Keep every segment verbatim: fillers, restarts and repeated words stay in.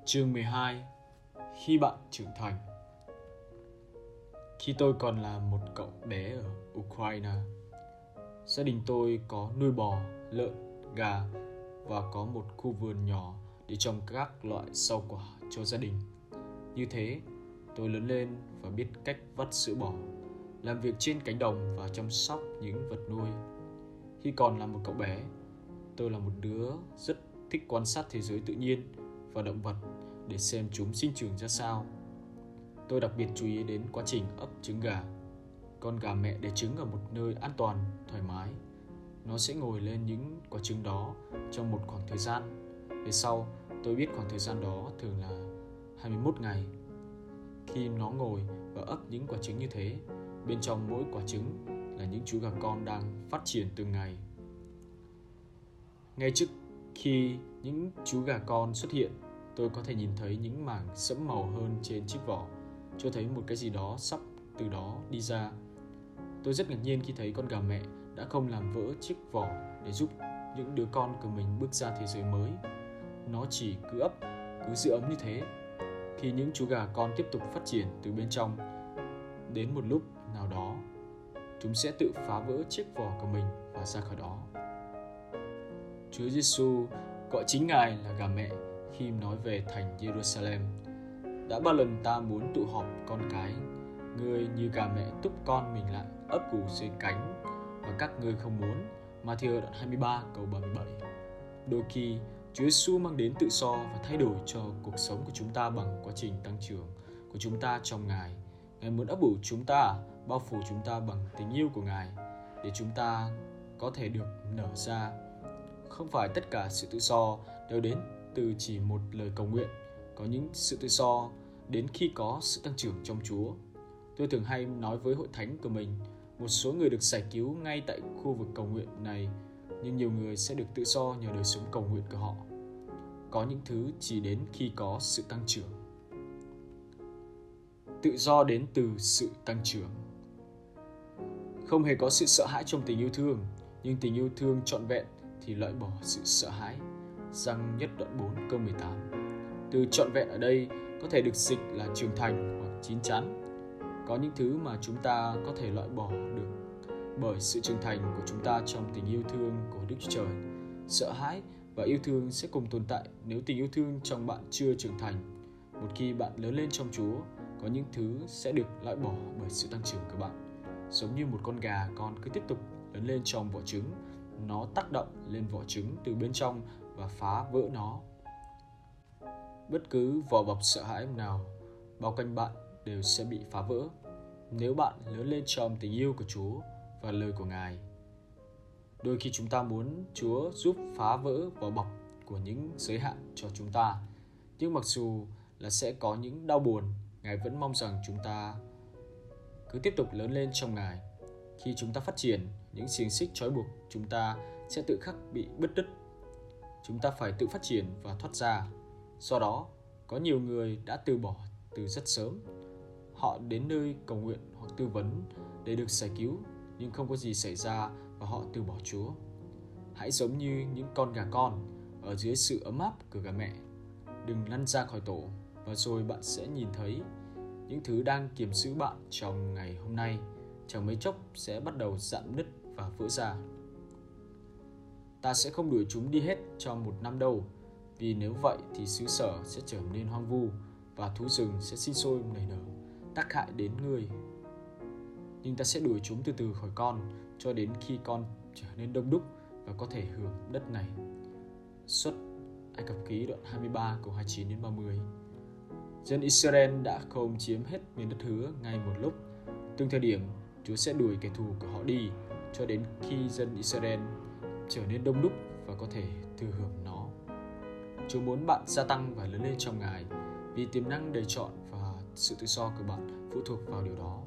Chương mười hai. Khi bạn trưởng thành. Khi tôi còn là một cậu bé ở Ukraine, gia đình tôi có nuôi bò, lợn, gà và có một khu vườn nhỏ để trồng các loại rau quả cho gia đình. Như thế, tôi lớn lên và biết cách vắt sữa bò, làm việc trên cánh đồng và chăm sóc những vật nuôi. Khi còn là một cậu bé, tôi là một đứa rất thích quan sát thế giới tự nhiên và động vật để xem chúng sinh trưởng ra sao. Tôi đặc biệt chú ý đến quá trình ấp trứng gà. Con gà mẹ đẻ trứng ở một nơi an toàn, thoải mái. Nó sẽ ngồi lên những quả trứng đó trong một khoảng thời gian. Về sau, tôi biết khoảng thời gian đó thường là hai mươi mốt ngày. Khi nó ngồi và ấp những quả trứng như thế, bên trong mỗi quả trứng là những chú gà con đang phát triển từng ngày. Ngay trước khi những chú gà con xuất hiện, tôi có thể nhìn thấy những mảng sẫm màu hơn trên chiếc vỏ, cho thấy một cái gì đó sắp từ đó đi ra. Tôi rất ngạc nhiên khi thấy con gà mẹ đã không làm vỡ chiếc vỏ để giúp những đứa con của mình bước ra thế giới mới. Nó chỉ cứ ấp, cứ giữ ấm như thế. Khi những chú gà con tiếp tục phát triển từ bên trong, đến một lúc nào đó, chúng sẽ tự phá vỡ chiếc vỏ của mình và ra khỏi đó. Chúa Giêsu gọi chính Ngài là gà mẹ khi nói về thành Jerusalem. Đã bao lần ta muốn tụ họp con cái, ngươi như gà mẹ túc con mình lại ấp ủ dưới cánh, và các ngươi không muốn. Ma-thi-ơ đoạn hai mươi ba câu ba mươi bảy. Đôi khi Chúa Giêsu mang đến tự do và thay đổi cho cuộc sống của chúng ta bằng quá trình tăng trưởng của chúng ta trong Ngài. Ngài muốn ấp ủ chúng ta, bao phủ chúng ta bằng tình yêu của Ngài, để chúng ta có thể được nở ra. Không phải tất cả sự tự do đều đến từ chỉ một lời cầu nguyện. Có những sự tự do đến khi có sự tăng trưởng trong Chúa. Tôi thường hay nói với hội thánh của mình, một số người được giải cứu ngay tại khu vực cầu nguyện này, nhưng nhiều người sẽ được tự do nhờ đời sống cầu nguyện của họ. Có những thứ chỉ đến khi có sự tăng trưởng. Tự do đến từ sự tăng trưởng. Không hề có sự sợ hãi trong tình yêu thương, nhưng tình yêu thương trọn vẹn thì loại bỏ sự sợ hãi. Giăng nhất đoạn bốn câu mười tám. Từ trọn vẹn ở đây có thể được dịch là trưởng thành hoặc chín chắn. Có những thứ mà chúng ta có thể loại bỏ được bởi sự trưởng thành của chúng ta trong tình yêu thương của Đức Chúa Trời. Sợ hãi và yêu thương sẽ cùng tồn tại nếu tình yêu thương trong bạn chưa trưởng thành. Một khi bạn lớn lên trong Chúa, có những thứ sẽ được loại bỏ bởi sự tăng trưởng của bạn. Giống như một con gà con cứ tiếp tục lớn lên trong vỏ trứng, nó tác động lên vỏ trứng từ bên trong và phá vỡ nó. Bất cứ vỏ bọc sợ hãi nào bao quanh bạn đều sẽ bị phá vỡ nếu bạn lớn lên trong tình yêu của Chúa và lời của Ngài. Đôi khi chúng ta muốn Chúa giúp phá vỡ vỏ bọc của những giới hạn cho chúng ta, nhưng mặc dù là sẽ có những đau buồn, Ngài vẫn mong rằng chúng ta cứ tiếp tục lớn lên trong Ngài. Khi chúng ta phát triển, những xiềng xích trói buộc chúng ta sẽ tự khắc bị bứt đứt. Chúng ta phải tự phát triển và thoát ra. Do đó, có nhiều người đã từ bỏ từ rất sớm. Họ đến nơi cầu nguyện hoặc tư vấn để được giải cứu, nhưng không có gì xảy ra và họ từ bỏ Chúa. Hãy giống như những con gà con ở dưới sự ấm áp của gà mẹ. Đừng lăn ra khỏi tổ, và rồi bạn sẽ nhìn thấy những thứ đang kiềm giữ bạn trong ngày hôm nay chẳng mấy chốc sẽ bắt đầu rạn nứt và vỡ ra. Ta sẽ không đuổi chúng đi hết trong một năm đâu, vì nếu vậy thì xứ sở sẽ trở nên hoang vu và thú rừng sẽ sinh sôi nảy nở, tác hại đến người. Nhưng ta sẽ đuổi chúng từ từ khỏi con cho đến khi con trở nên đông đúc và có thể hưởng đất này. Xuất Ai Cập ký đoạn hai mươi ba câu hai mươi chín đến ba mươi. Dân Israel đã không chiếm hết miền đất hứa ngay một lúc. Từng thời điểm, Chúa sẽ đuổi kẻ thù của họ đi cho đến khi dân Israel trở nên đông đúc và có thể thừa hưởng nó. Chúa muốn bạn gia tăng và lớn lên trong Ngài, vì tiềm năng đầy trọn và sự tự do của bạn phụ thuộc vào điều đó.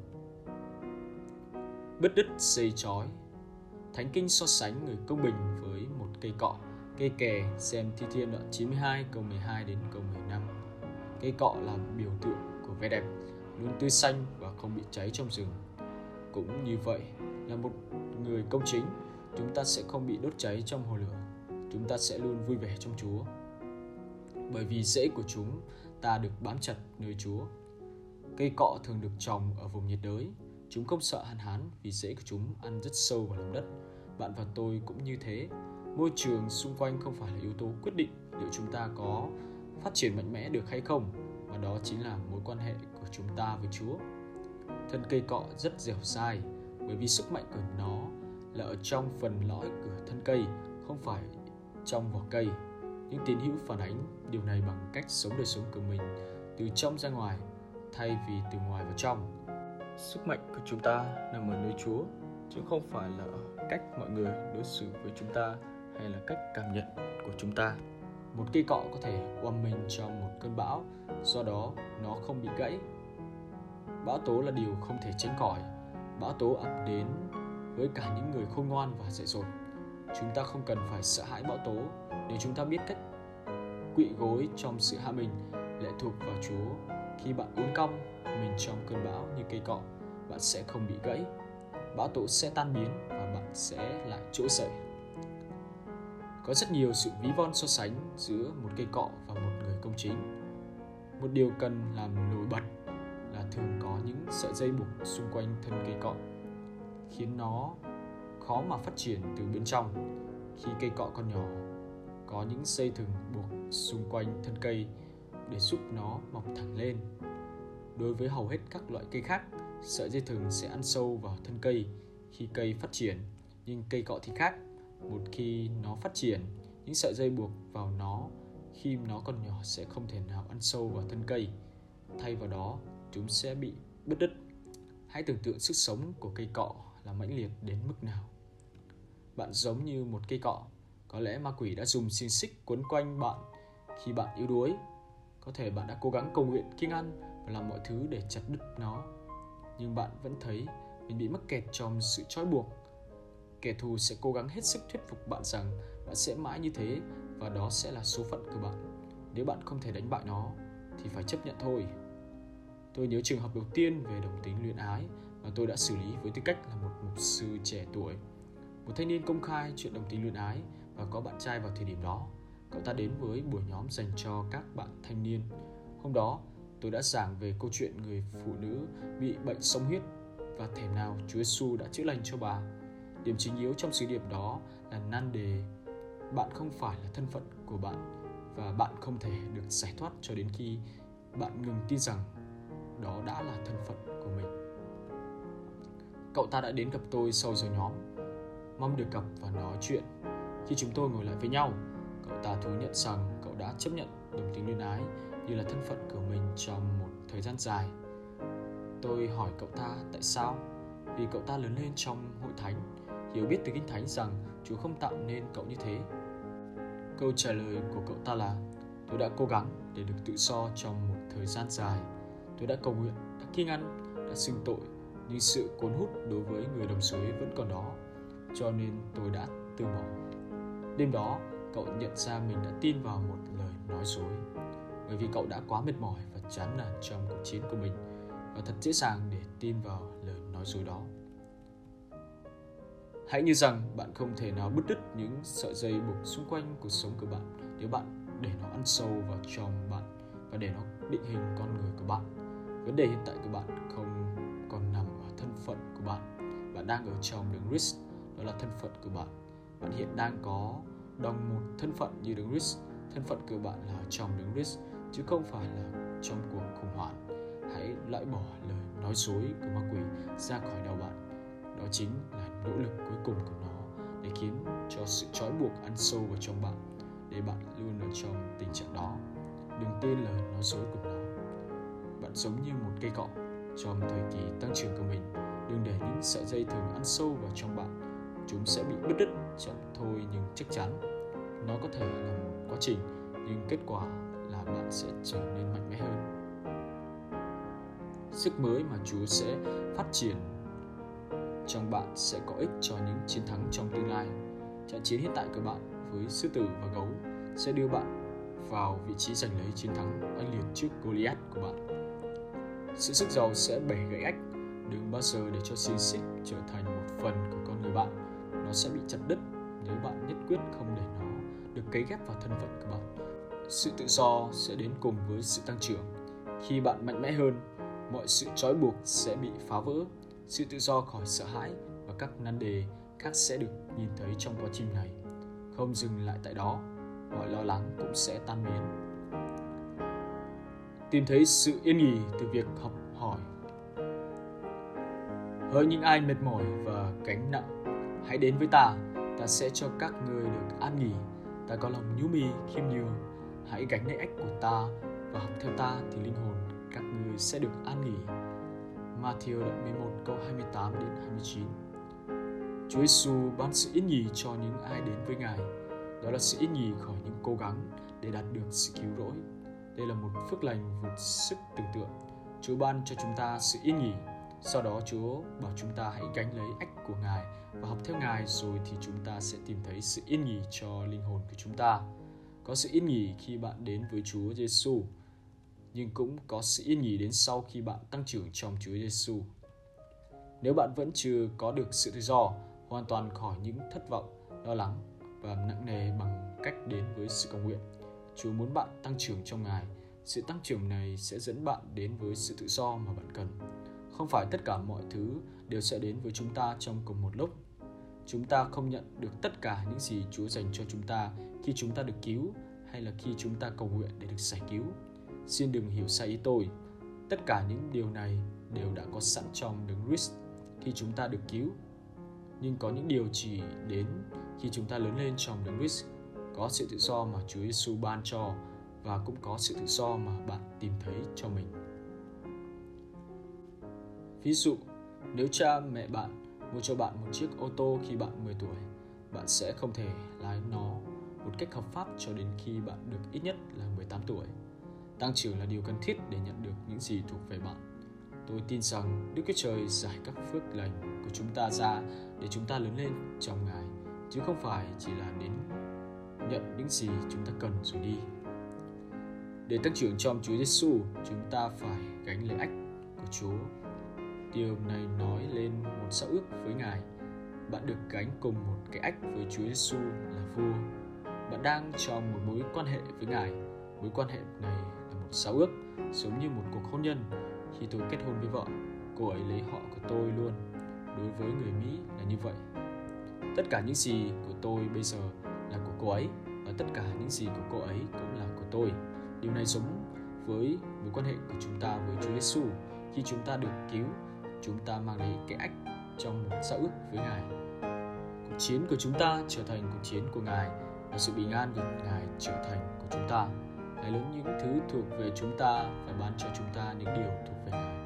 Bứt đứt dây trói. Thánh Kinh so sánh người công bình với một cây cọ, cây kè, xem Thi Thiên đoạn chín mươi hai câu mười hai đến câu mười lăm. Cây cọ là biểu tượng của vẻ đẹp, luôn tươi xanh và không bị cháy trong rừng. Cũng như vậy, là một người công chính, chúng ta sẽ không bị đốt cháy trong hồ lửa. Chúng ta sẽ luôn vui vẻ trong Chúa. bởi vì rễ của chúng ta được bám chặt nơi Chúa. Cây cọ thường được trồng ở vùng nhiệt đới. Chúng không sợ hạn hán vì rễ của chúng ăn rất sâu vào lòng đất. Bạn và tôi cũng như thế. Môi trường xung quanh không phải là yếu tố quyết định liệu chúng ta có phát triển mạnh mẽ được hay không, mà đó chính là mối quan hệ của chúng ta với Chúa. Thân cây cọ rất dẻo dai bởi vì sức mạnh của nó là ở trong phần lõi của thân cây, không phải trong vỏ cây. Những tín hữu phản ánh điều này bằng cách sống đời sống của mình từ trong ra ngoài thay vì từ ngoài vào trong. Sức mạnh của chúng ta nằm ở nơi Chúa, chứ không phải là ở cách mọi người đối xử với chúng ta hay là cách cảm nhận của chúng ta. Một cây cọ có thể oăm mình trong một cơn bão, do đó nó không bị gãy. Bão tố là điều không thể tránh khỏi. Bão tố ập đến với cả những người khôn ngoan và dại dột. Chúng ta không cần phải sợ hãi bão tố nếu chúng ta biết cách quỵ gối trong sự hạ mình, lệ thuộc vào Chúa. Khi bạn uốn cong mình trong cơn bão như cây cọ, bạn sẽ không bị gãy. Bão tố sẽ tan biến và bạn sẽ lại trỗi dậy. Có rất nhiều sự ví von so sánh giữa một cây cọ và một người công chính. Một điều cần làm nổi bật là thường có những sợi dây buộc xung quanh thân cây cọ, khiến nó khó mà phát triển từ bên trong. Khi cây cọ còn nhỏ, có những dây thừng buộc xung quanh thân cây để giúp nó mọc thẳng lên. Đối với hầu hết các loại cây khác, sợi dây thừng sẽ ăn sâu vào thân cây khi cây phát triển, nhưng cây cọ thì khác. Một khi nó phát triển, những sợi dây buộc vào nó khi nó còn nhỏ sẽ không thể nào ăn sâu vào thân cây. Thay vào đó, chúng sẽ bị bứt đứt. Hãy tưởng tượng sức sống của cây cọ là mãnh liệt đến mức nào. Bạn giống như một cây cọ. Có lẽ ma quỷ đã dùng xiềng xích quấn quanh bạn khi bạn yếu đuối. Có thể bạn đã cố gắng cầu nguyện kiêng ăn và làm mọi thứ để chặt đứt nó, nhưng bạn vẫn thấy mình bị mắc kẹt trong sự trói buộc. Kẻ thù sẽ cố gắng hết sức thuyết phục bạn rằng bạn sẽ mãi như thế và đó sẽ là số phận của bạn. Nếu bạn không thể đánh bại nó thì phải chấp nhận thôi. Tôi nhớ trường hợp đầu tiên về đồng tính luyến ái mà tôi đã xử lý với tư cách là một mục sư trẻ tuổi. Một thanh niên công khai chuyện đồng tính luyến ái và có bạn trai vào thời điểm đó. Cậu ta đến với buổi nhóm dành cho các bạn thanh niên. Hôm đó, tôi đã giảng về câu chuyện người phụ nữ bị bệnh sông huyết và thể nào Chúa Giêsu đã chữa lành cho bà. Điểm chính yếu trong sứ điệp đó là nan đề bạn không phải là thân phận của bạn và bạn không thể được giải thoát cho đến khi bạn ngừng tin rằng đó đã là thân phận của mình. Cậu ta đã đến gặp tôi sau giờ nhóm, mong được gặp và nói chuyện. Khi chúng tôi ngồi lại với nhau, cậu ta thú nhận rằng cậu đã chấp nhận đồng tính luyến ái như là thân phận của mình trong một thời gian dài. Tôi hỏi cậu ta tại sao, vì cậu ta lớn lên trong hội thánh, hiểu biết từ Kinh Thánh rằng Chúa không tạo nên cậu như thế. Câu trả lời của cậu ta là: tôi đã cố gắng để được tự do trong một thời gian dài. Tôi đã cầu nguyện, đã kiêng ăn, đã xưng tội, nhưng sự cuốn hút đối với người đồng giới vẫn còn đó, cho nên tôi đã từ bỏ. Đêm đó, cậu nhận ra mình đã tin vào một lời nói dối, bởi vì cậu đã quá mệt mỏi và chán nản trong cuộc chiến của mình, và thật dễ dàng để tin vào lời nói dối đó. Hãy nhớ rằng bạn không thể nào bứt đứt những sợi dây buộc xung quanh cuộc sống của bạn nếu bạn để nó ăn sâu vào trong bạn và để nó định hình con người của bạn. Vấn đề hiện tại của bạn không còn nằm ở thân phận của bạn. Bạn đang ở trong Đấng Christ, đó là thân phận của bạn. Bạn hiện đang có đồng một thân phận như Đấng Christ. Thân phận của bạn là ở trong Đấng Christ, chứ không phải là trong cuộc khủng hoảng. Hãy loại bỏ lời nói dối của ma quỷ ra khỏi đầu bạn. Đó chính là nỗ lực cuối cùng của nó để khiến cho sự trói buộc ăn sâu vào trong bạn, để bạn luôn ở trong tình trạng đó. Đừng tin lời nói dối của nó. Bạn giống như một cây cọ trong thời kỳ tăng trưởng của mình. Đừng để những sợi dây thường ăn sâu vào trong bạn. Chúng sẽ bị bứt đứt chậm thôi, nhưng chắc chắn nó có thể là một quá trình, nhưng kết quả là bạn sẽ trở nên mạnh mẽ hơn. Sức mới mà Chúa sẽ phát triển trong bạn sẽ có ích cho những chiến thắng trong tương lai. Trận chiến hiện tại của bạn với sư tử và gấu sẽ đưa bạn vào vị trí giành lấy chiến thắng oanh liệt trước Goliath của bạn. Sự sức giàu sẽ bẻ gãy ách. Đừng bao giờ để cho xiềng xích trở thành một phần của con người bạn. Nó sẽ bị chặt đứt nếu bạn nhất quyết không để nó được cấy ghép vào thân phận của bạn. Sự tự do sẽ đến cùng với sự tăng trưởng. Khi bạn mạnh mẽ hơn, mọi sự trói buộc sẽ bị phá vỡ. Sự tự do khỏi sợ hãi và các nan đề khác sẽ được nhìn thấy trong quá trình này. Không dừng lại tại đó, mọi lo lắng cũng sẽ tan biến. Tìm thấy sự yên nghỉ từ việc học hỏi. Hỡi những ai mệt mỏi và gánh nặng, hãy đến với ta, ta sẽ cho các ngươi được an nghỉ. Ta có lòng nhu mì, khiêm nhường. Hãy gánh lấy ách của ta và học theo ta thì linh hồn các ngươi sẽ được an nghỉ. Ma-thi-ơ đoạn mười một câu hai mươi tám đến hai mươi chín. Chúa Giêsu ban sự yên nghỉ cho những ai đến với Ngài. Đó là sự yên nghỉ khỏi những cố gắng để đạt được sự cứu rỗi. Đây là một phước lành vượt sức tưởng tượng. Chúa ban cho chúng ta sự yên nghỉ. Sau đó Chúa bảo chúng ta hãy gánh lấy ách của Ngài và học theo Ngài, rồi thì chúng ta sẽ tìm thấy sự yên nghỉ cho linh hồn của chúng ta. Có sự yên nghỉ khi bạn đến với Chúa Giêsu, nhưng cũng có sự yên nghỉ đến sau khi bạn tăng trưởng trong Chúa Giêsu. Nếu bạn vẫn chưa có được sự tự do, hoàn toàn khỏi những thất vọng, lo lắng và nặng nề bằng cách đến với sự cầu nguyện, Chúa muốn bạn tăng trưởng trong Ngài. Sự tăng trưởng này sẽ dẫn bạn đến với sự tự do mà bạn cần. Không phải tất cả mọi thứ đều sẽ đến với chúng ta trong cùng một lúc. Chúng ta không nhận được tất cả những gì Chúa dành cho chúng ta khi chúng ta được cứu hay là khi chúng ta cầu nguyện để được giải cứu. Xin đừng hiểu sai ý tôi. Tất cả những điều này đều đã có sẵn trong Đấng Christ khi chúng ta được cứu. Nhưng có những điều chỉ đến khi chúng ta lớn lên trong Đấng Christ. Có sự tự do mà Chúa Giêsu ban cho và cũng có sự tự do mà bạn tìm thấy cho mình. Ví dụ, nếu cha mẹ bạn mua cho bạn một chiếc ô tô khi bạn mười tuổi, bạn sẽ không thể lái nó một cách hợp pháp cho đến khi bạn được ít nhất là mười tám tuổi. Tăng trưởng là điều cần thiết để nhận được những gì thuộc về bạn. Tôi tin rằng Đức Chúa Trời giải các phước lành của chúng ta ra để chúng ta lớn lên trong Ngài, chứ không phải chỉ là đến nhận những gì chúng ta cần rồi đi. Để tăng trưởng trong Chúa Giêsu, chúng ta phải gánh lấy ách của Chúa. Điều này nói lên một giao ước với Ngài. Bạn được gánh cùng một cái ách với Chúa Giêsu là vua. Bạn đang trong một mối quan hệ với Ngài. Mối quan hệ này là một giao ước, giống như một cuộc hôn nhân. Khi tôi kết hôn với vợ, cô ấy lấy họ của tôi luôn. Đối với người Mỹ là như vậy. Tất cả những gì của tôi bây giờ là của cô ấy, và tất cả những gì của cô ấy cũng là của tôi. Điều này giống với mối quan hệ của chúng ta với Chúa Giêsu. Khi chúng ta được cứu, chúng ta mang lấy cái ách trong một giao ước với Ngài. Cuộc chiến của chúng ta trở thành cuộc chiến của Ngài, và sự bình an của Ngài trở thành của chúng ta. Ngài lớn những thứ thuộc về chúng ta và ban cho chúng ta những điều thuộc về Ngài.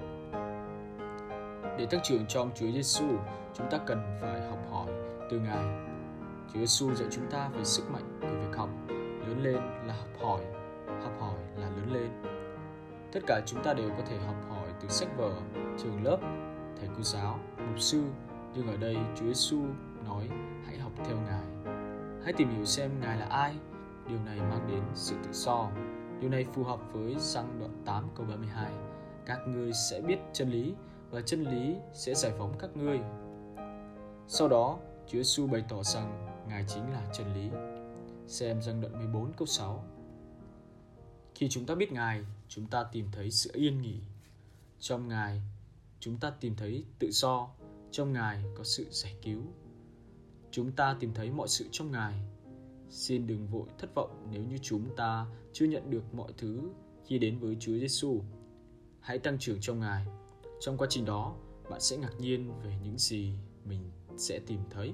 Để tăng trưởng trong Chúa Giêsu, chúng ta cần phải học hỏi từ Ngài. Chúa Giêsu dạy chúng ta về sức mạnh của việc học. Lớn lên là học hỏi, học hỏi là lớn lên. Tất cả chúng ta đều có thể học hỏi từ sách vở, trường lớp, thầy cô giáo, mục sư, nhưng ở đây Chúa Giêsu nói hãy học theo Ngài. Hãy tìm hiểu xem Ngài là ai. Điều này mang đến sự tự do. Điều này phù hợp với Giăng đoạn tám câu ba mươi hai. Các ngươi sẽ biết chân lý và chân lý sẽ giải phóng các ngươi. Sau đó, Chúa Giêsu bày tỏ rằng Ngài chính là chân lý. Xem Giăng đoạn mười bốn câu sáu. Khi chúng ta biết Ngài, chúng ta tìm thấy sự yên nghỉ. Trong Ngài, chúng ta tìm thấy tự do. Trong Ngài có sự giải cứu. Chúng ta tìm thấy mọi sự trong Ngài. Xin đừng vội thất vọng nếu như chúng ta chưa nhận được mọi thứ khi đến với Chúa Giêsu. Hãy tăng trưởng trong Ngài. Trong quá trình đó, bạn sẽ ngạc nhiên về những gì mình sẽ tìm thấy.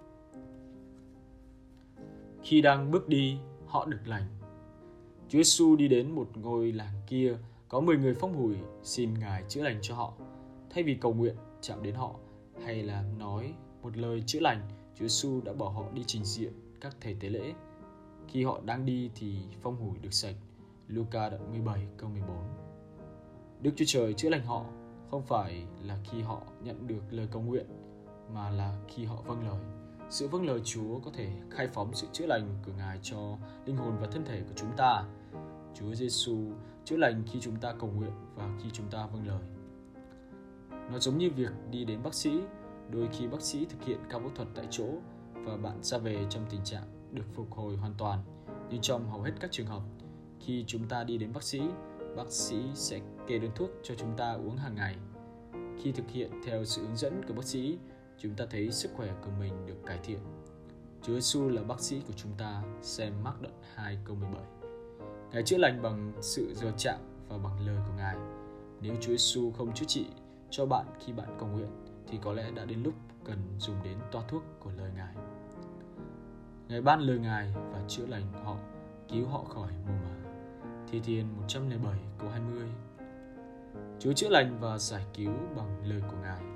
Khi đang bước đi, họ được lành. Chúa Giêsu đi đến một ngôi làng kia, có mười người phong hủi, xin Ngài chữa lành cho họ. Thay vì cầu nguyện chạm đến họ hay là nói một lời chữa lành, Chúa Giêsu đã bảo họ đi trình diện các thầy tế lễ. Khi họ đang đi thì phong hủi được sạch. Luca đoạn mười bảy câu mười bốn. Đức Chúa Trời chữa lành họ không phải là khi họ nhận được lời cầu nguyện, mà là khi họ vâng lời. Sự vâng lời Chúa có thể khai phóng sự chữa lành của Ngài cho linh hồn và thân thể của chúng ta. Chúa Giêsu chữa lành khi chúng ta cầu nguyện và khi chúng ta vâng lời. Nó giống như việc đi đến bác sĩ. Đôi khi bác sĩ thực hiện ca phẫu thuật tại chỗ và bạn ra về trong tình trạng được phục hồi hoàn toàn. Nhưng trong hầu hết các trường hợp, Khi chúng ta đi đến bác sĩ, bác sĩ sẽ kê đơn thuốc cho chúng ta uống hàng ngày. Khi thực hiện theo sự hướng dẫn của bác sĩ, chúng ta thấy sức khỏe của mình được cải thiện. Chúa Giêsu là bác sĩ của chúng ta, xem Mác đoạn hai câu mười bảy. Ngài chữa lành bằng sự rờ chạm và bằng lời của Ngài. Nếu Chúa Giêsu không chữa trị cho bạn khi bạn cầu nguyện, thì có lẽ đã đến lúc cần dùng đến toa thuốc của lời Ngài. Ngài ban lời Ngài và chữa lành họ, cứu họ khỏi mù mờ. Thi Thiên một trăm lẻ bảy câu hai mươi. Chúa chữa lành và giải cứu bằng lời của Ngài.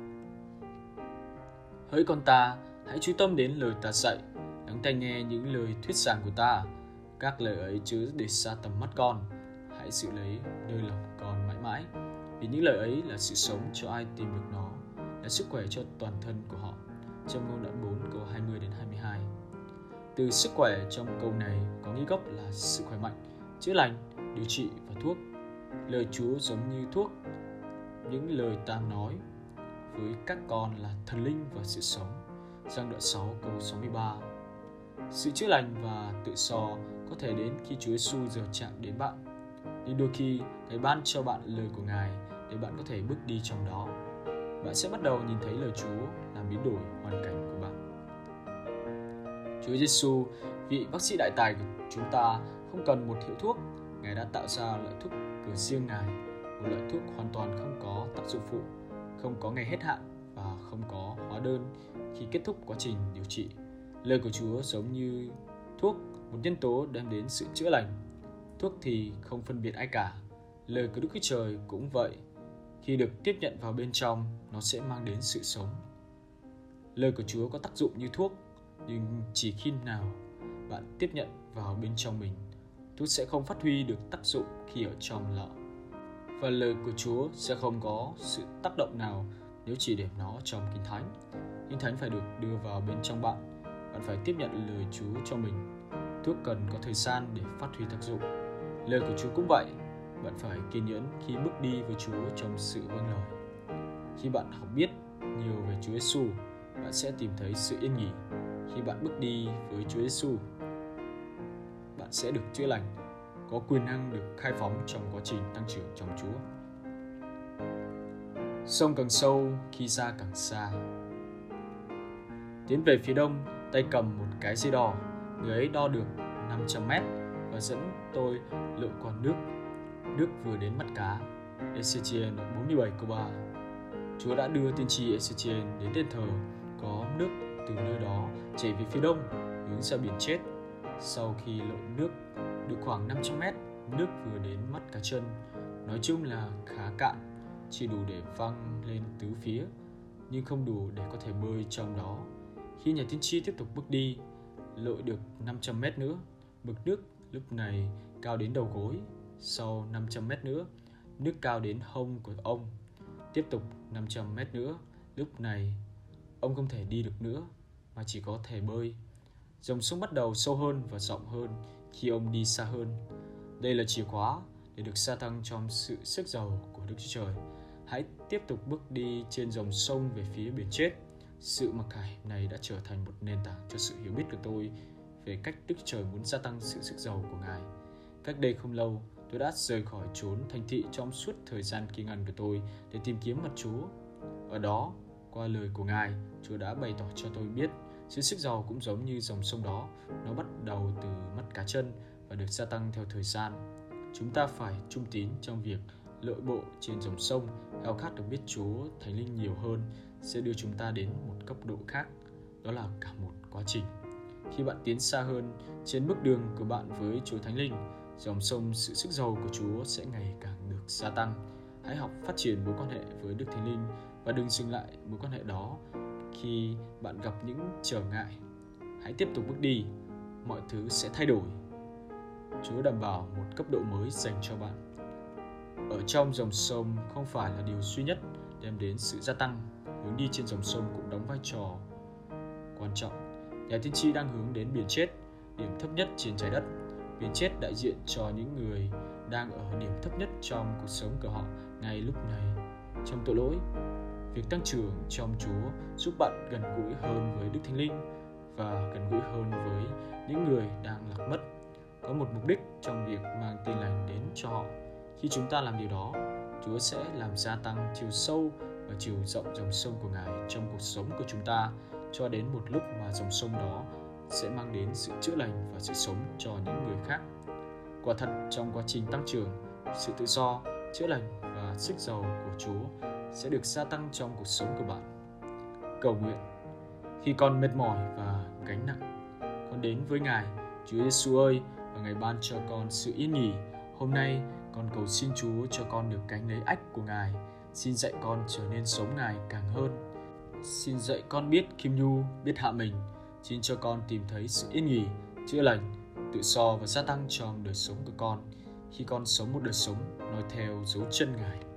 Hỡi con ta, hãy chú tâm đến lời ta dạy, lắng tai nghe những lời thuyết giảng của ta. Các lời ấy chớ để xa tầm mắt con, hãy giữ lấy nơi lòng con mãi mãi. Vì những lời ấy là sự sống cho ai tìm được nó, là sức khỏe cho toàn thân của họ. Trong ngôn đoạn bốn câu hai mươi đến hai mươi hai. Từ sức khỏe trong câu này có nghĩa gốc là sự khỏe mạnh, chữa lành, điều trị và thuốc. Lời Chúa giống như thuốc. Những lời ta nói với các con là thần linh và sự sống. Giăng đoạn sáu câu sáu mươi ba. Sự chữa lành và tự do có thể đến khi Chúa Giêsu giờ chạm đến bạn. Nhưng đôi khi Ngài ban cho bạn lời của Ngài để bạn có thể bước đi trong đó. Bạn sẽ bắt đầu nhìn thấy lời Chúa làm biến đổi hoàn cảnh của bạn. Chúa Giêsu, vị bác sĩ đại tài của chúng ta, không cần một hiệu thuốc. Ngài đã tạo ra loại thuốc của riêng Ngài, một loại thuốc hoàn toàn không có tác dụng phụ, không có ngày hết hạn và không có hóa đơn khi kết thúc quá trình điều trị. Lời của Chúa giống như thuốc, một nhân tố đem đến sự chữa lành. Thuốc thì không phân biệt ai cả. Lời của Đức Chúa Trời cũng vậy. Khi được tiếp nhận vào bên trong, nó sẽ mang đến sự sống. Lời của Chúa có tác dụng như thuốc, nhưng chỉ khi nào bạn tiếp nhận vào bên trong mình, thuốc sẽ không phát huy được tác dụng khi ở trong lọ. Và lời của Chúa sẽ không có sự tác động nào nếu chỉ để nó trong Kinh Thánh. Kinh Thánh phải được đưa vào bên trong bạn. Bạn phải tiếp nhận lời Chúa cho mình. Thuốc cần có thời gian để phát huy tác dụng. Lời của Chúa cũng vậy. Bạn phải kiên nhẫn khi bước đi với Chúa trong sự vâng lời. Khi bạn học biết nhiều về Chúa Giêsu, bạn sẽ tìm thấy sự yên nghỉ. Khi bạn bước đi với Chúa Giêsu, bạn sẽ được chữa lành, có quyền năng được khai phóng trong quá trình tăng trưởng trong Chúa. Sông càng sâu khi ra càng xa. Tiến về phía đông, tay cầm một cái dây đo. Người ấy đo được năm trăm mét và dẫn tôi lội qua nước. Nước vừa đến mắt cá. Ê-xê-chi-ên bốn mươi bảy câu ba. Chúa đã đưa tiên tri Ê-xê-chi-ên đến đền thờ có nước từ nơi đó chảy về phía đông, hướng ra biển chết. Sau khi lội nước được khoảng năm trăm mét, nước vừa đến mắt cá chân. Nói chung là khá cạn, chỉ đủ để văng lên tứ phía, nhưng không đủ để có thể bơi trong đó. Khi nhà tiên tri tiếp tục bước đi, lội được năm trăm mét nữa, mực nước lúc này cao đến đầu gối. Sau năm trăm mét nữa, nước cao đến hông của ông. Tiếp tục năm trăm mét nữa, lúc này ông không thể đi được nữa mà chỉ có thể bơi. Dòng sông bắt đầu sâu hơn và rộng hơn khi ông đi xa hơn. Đây là chìa khóa để được gia tăng trong sự sức giàu của Đức Chúa Trời. Hãy tiếp tục bước đi trên dòng sông về phía biển chết. Sự mặc khải này đã trở thành một nền tảng cho sự hiểu biết của tôi về cách Đức Chúa Trời muốn gia tăng sự sức giàu của Ngài. Cách đây không lâu, tôi đã rời khỏi chốn thành thị trong suốt thời gian kỳ ngắn của tôi để tìm kiếm mặt Chúa. Ở đó, qua lời của Ngài, Chúa đã bày tỏ cho tôi biết sự sức giàu cũng giống như dòng sông đó. Nó bắt đầu từ mắt cá chân và được gia tăng theo thời gian. Chúng ta phải trung tín trong việc lội bộ trên dòng sông. Khao khát được biết Chúa Thánh Linh nhiều hơn sẽ đưa chúng ta đến một cấp độ khác. Đó là cả một quá trình. Khi bạn tiến xa hơn trên bước đường của bạn với Chúa Thánh Linh, dòng sông sự sức giàu của Chúa sẽ ngày càng được gia tăng. Hãy học phát triển mối quan hệ với Đức Thánh Linh và đừng dừng lại mối quan hệ đó khi bạn gặp những trở ngại. Hãy tiếp tục bước đi, mọi thứ sẽ thay đổi. Chúa đảm bảo một cấp độ mới dành cho bạn. Ở trong dòng sông không phải là điều duy nhất đem đến sự gia tăng. Hướng đi trên dòng sông cũng đóng vai trò quan trọng. Nhà tiên tri đang hướng đến biển chết, điểm thấp nhất trên trái đất. Biển chết đại diện cho những người đang ở điểm thấp nhất trong cuộc sống của họ ngay lúc này, trong tội lỗi. Việc tăng trưởng trong Chúa giúp bạn gần gũi hơn với Đức Thánh Linh và gần gũi hơn với những người đang lạc mất. có một mục đích trong việc mang tin lành đến cho họ. Khi chúng ta làm điều đó, Chúa sẽ làm gia tăng chiều sâu và chiều rộng dòng sông của Ngài trong cuộc sống của chúng ta, cho đến một lúc mà dòng sông đó sẽ mang đến sự chữa lành và sự sống cho những người khác. Quả thật, trong quá trình tăng trưởng, sự tự do, chữa lành và sức giàu của Chúa sẽ được gia tăng trong cuộc sống của bạn. Cầu nguyện. Khi con mệt mỏi và gánh nặng, con đến với Ngài. Chúa Giêsu ơi, và Ngài ban cho con sự yên nghỉ. Hôm nay, con cầu xin Chúa cho con được gánh lấy ách của Ngài. Xin dạy con trở nên sống Ngài càng hơn. Xin dạy con biết khiêm nhu, biết hạ mình. Xin cho con tìm thấy sự yên nghỉ, chữa lành, tự do và gia tăng trong đời sống của con, khi con sống một đời sống noi theo dấu chân Ngài.